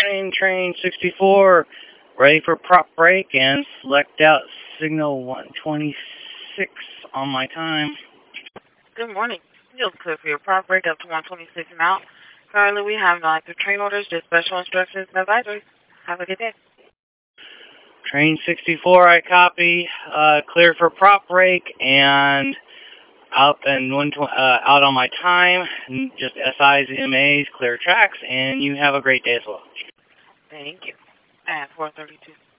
Train 64, ready for prop break and select out signal 126 on my time. Good morning. You'll clear for your prop break up to 126 and out. Currently, we have no active train orders, just special instructions and advisories. Have a good day. Train 64, I copy. Clear for prop break and out on my time. Just SIs, MAs, clear tracks, and you have a great day as well. Thank you. At 4:32.